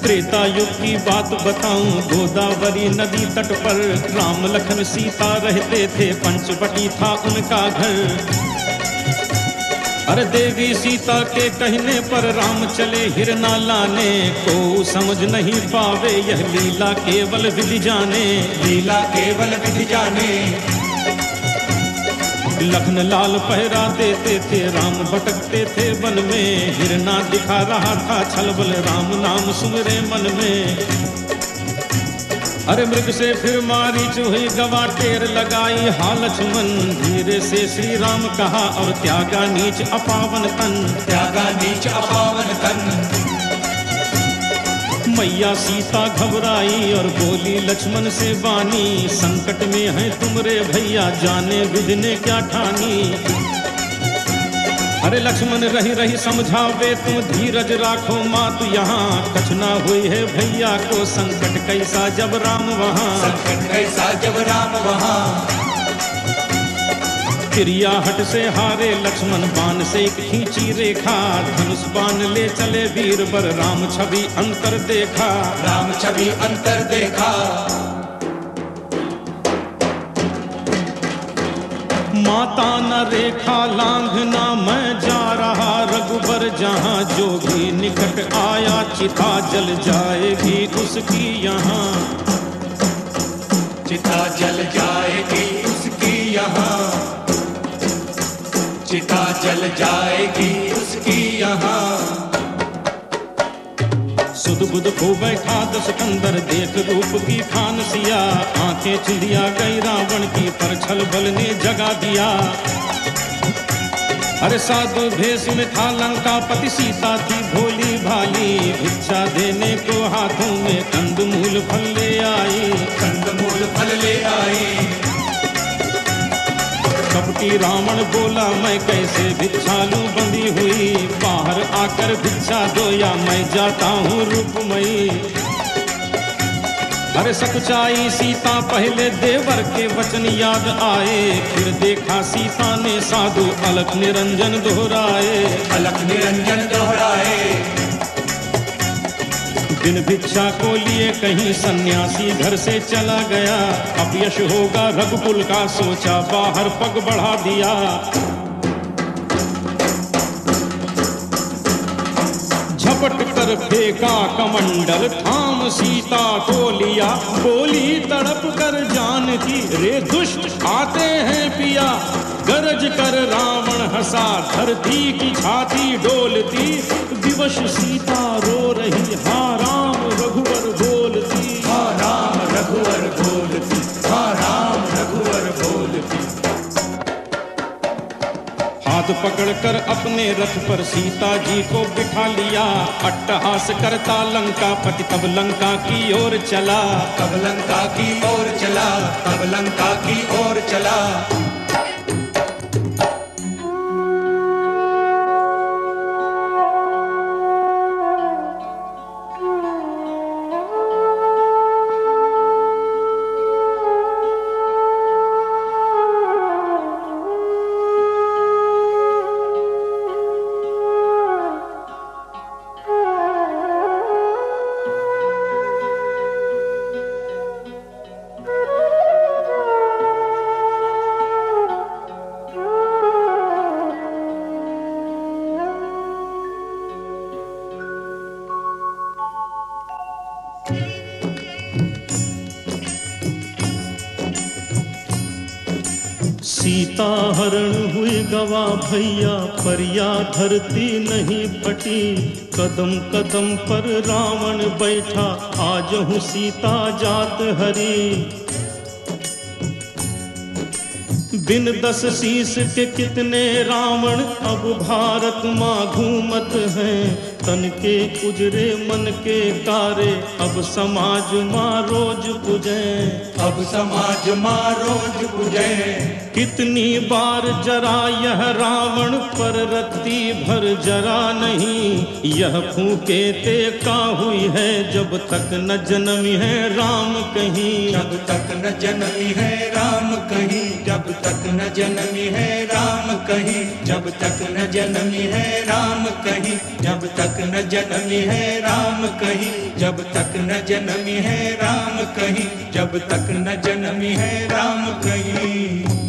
त्रेता युग की बात बताऊं, गोदावरी नदी तट पर राम लखन सीता रहते थे, पंचवटी था उनका घर। अरे देवी सीता के कहने पर राम चले हिरना लाने, को समझ नहीं पावे यह लीला केवल विधि जाने, लीला केवल विधि जाने। लखन लाल पहरा देते थे, राम भटकते थे वन में, हिरना दिखा रहा था छलबल, राम नाम सुमरे मन में। अरे मृग से फिर मारी चूही गवा टेर लगाई, हा लक्ष्मण धीरे से श्री राम कहा, और त्यागा नीच अपावन तन, त्यागा नीच अपावन तन। मैया सीता घबराई और बोली लक्ष्मण से बानी, संकट में है तुमरे भैया, जाने विधि ने क्या ठानी। अरे लक्ष्मण रही रही समझावे, तुम धीरज राखो मात यहाँ, कछ ना हुई है भैया को, संकट कैसा जब राम वहाँ, संकट कैसा जब राम वहाँ। चिड़ियाहट से हारे लक्ष्मण, बाण से एक खींची रेखा, धनुष बाण ले चले वीर बर, राम छवि अंतर देखा, राम छवि अंतर देखा। माता न रेखा लांघना, मैं जा रहा रघुबर जहाँ, जोगी निकट आया चिता जल जाएगी उसकी यहाँ, चिता जल जाएगी उसकी यहाँ, चिता जल जाएगी उसकी यहाँ। सुध बुध को बैठा दस कंदर, देख रूप की खान सिया, आंखें चिड़िया गई रावण की, पर छल बल ने जगा दिया। अरे साधु भेष में था लंका पति, सीता थी भोली भाली, भिक्षा देने को हाथों में कंदमूल फल ले आई, कंदमूल फल ले आई। कपटी रावण बोला मैं कैसे भिक्षा लूं बंधी हुई, बाहर आकर भिक्षा दो या मैं जाता हूँ रूपमयी। अरे सकुचाई सीता पहले देवर के वचन याद आए, फिर देखा सीता ने साधु अलख निरंजन दोहराए, अलख निरंजन दोहराए। बिन भिक्षा को लिए कहीं सन्यासी घर से चला गया, अपयश होगा रघुकुल का सोचा, बाहर पग बढ़ा दिया। झपट कर फेंका कमंडल, थाम सीता को लिया, बोली तड़प कर जानकी, रे दुष्ट आते हैं पिया। गरज कर रावण हंसा, धरती की छाती डोलती, विवश सीता रो रही, हा राम रघुवर बोलती, हा राम रघुवर बोलती, हा राम रघुवर बोलती। हाथ पकड़कर अपने रथ पर सीता जी को बिठा लिया, अट्टहास करता लंका पति तब लंका की ओर चला, तब लंका की ओर चला, तब लंका की ओर चला। सीता हरण हुई गवा भैया, परिया धरती नहीं फटी, कदम कदम पर रावण बैठा, आज हूँ सीता जात हरी। बिन दस शीस के कितने रावण अब भारत माँ घूमत हैं, तन के कुजरे मन के कारे अब समाज माँ रोज पूजे, अब समाज माँ रोज पूजे। कितनी बार जरा यह रावण पर रत्ती भर जरा नहीं, यह फूके ते का हुई है जब तक न जन्मी है राम कहीं, जब तक न जन्मी है राम कहीं, जब तक तक न जन्मी है राम कहीं, जब तक न जन्मी है राम कहीं, जब तक न जन्मी है राम कहीं, जब तक न जन्मी है राम कहीं, जब तक न जन्मी है राम कहीं।